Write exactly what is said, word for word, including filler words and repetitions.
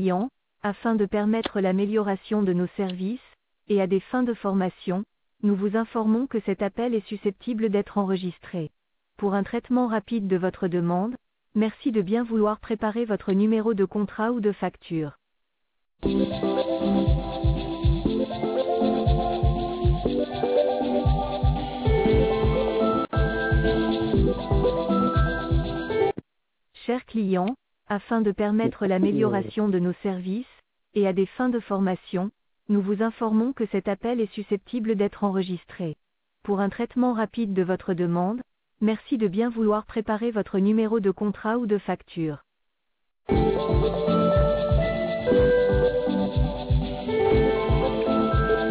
client, afin de permettre l'amélioration de nos services, et à des fins de formation, nous vous informons que cet appel est susceptible d'être enregistré. Pour un traitement rapide de votre demande, merci de bien vouloir préparer votre numéro de contrat ou de facture. Chers clients, afin de permettre l'amélioration de nos services, et à des fins de formation, nous vous informons que cet appel est susceptible d'être enregistré. Pour un traitement rapide de votre demande, merci de bien vouloir préparer votre numéro de contrat ou de facture.